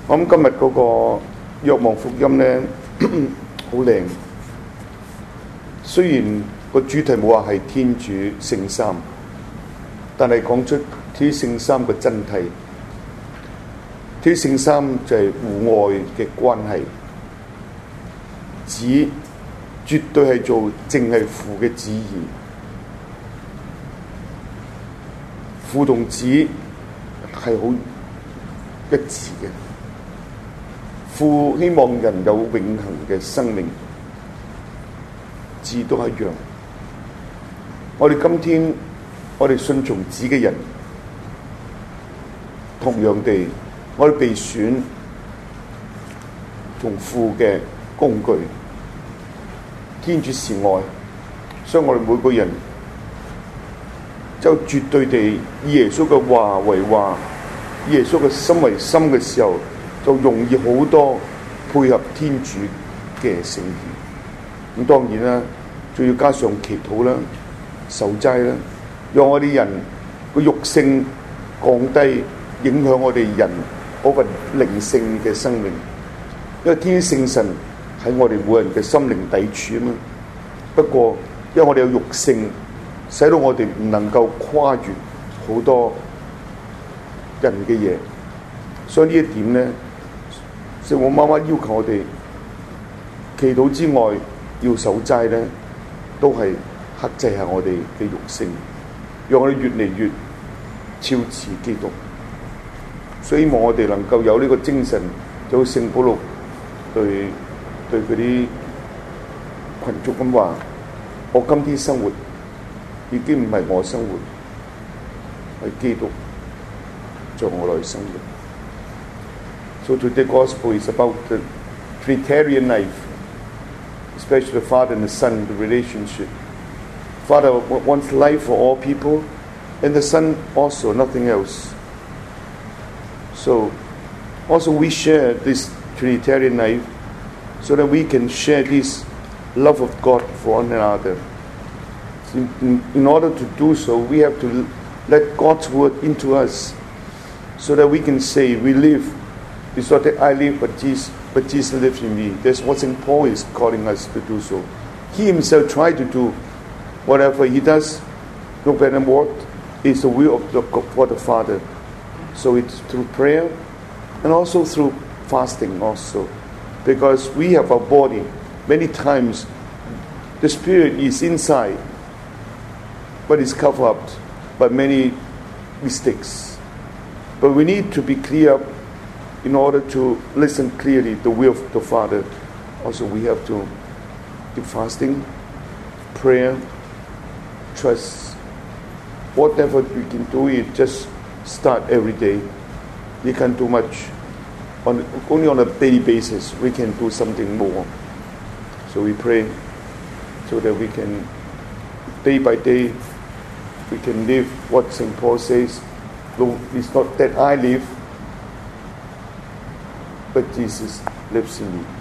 我諗今日嗰個若望福音咧好靚，雖然個主題冇話係天主聖三，但係講出天主聖三嘅真諦。天主聖三就係互愛嘅關係，子絕對係做淨係父嘅旨意，父同子係好一致嘅。父希望人有永恆嘅生命，子都一樣。我哋今天我哋信從子嘅人，同樣地，我哋被選同父嘅工具。天主是愛，所以我哋每個人就絕對地以耶穌嘅話為話，以耶穌嘅心為心嘅時候，就容易好多配合天主嘅聖意。咁當然啦，仲要加上祈禱啦、守齋啦，讓我哋人個肉性降低，影響我哋人嗰份靈性嘅生命。因為天主聖神喺我哋每人嘅心靈底處啊嘛。不過因為我哋有肉性，使到我哋唔能夠跨越好多人嘅嘢，所以呢一點咧，即係我媽媽要求我哋祈禱之外要守齋咧，都係克制下我哋嘅肉性，讓我哋越嚟越超似基督。所以希望我哋能夠有呢個精神，就好似聖保祿對嗰啲群眾咁話：我今天生活已經唔係我生活，係基督在我內生活。So today's gospel is about the Trinitarian life, especially the Father and the Son, the relationship. Father wants life for all people, and the Son also, nothing else. So also we share this Trinitarian life so that we can share this love of God for one another. In order to do so, we have to let God's word into us so that we can say we live. It's not that I live, but Jesus lives in me. That's what St. Paul is calling us to do so. He himself tried to do whatever he does, no matter what, is the will of the Father. So it's through prayer and also through fasting also. Because we have a body. Many times the spirit is inside, but it's covered up by many mistakes. But we need to be clear in order to listen clearly the will of the Father. Also we have to do fasting, prayer, trust. Whatever we can do, it just start every day. You can't do much. Only on a daily basis we can do something more. So we pray so that we can, day by day, we can live what St. Paul says. Though it's not that I live, but Jesus lives in me.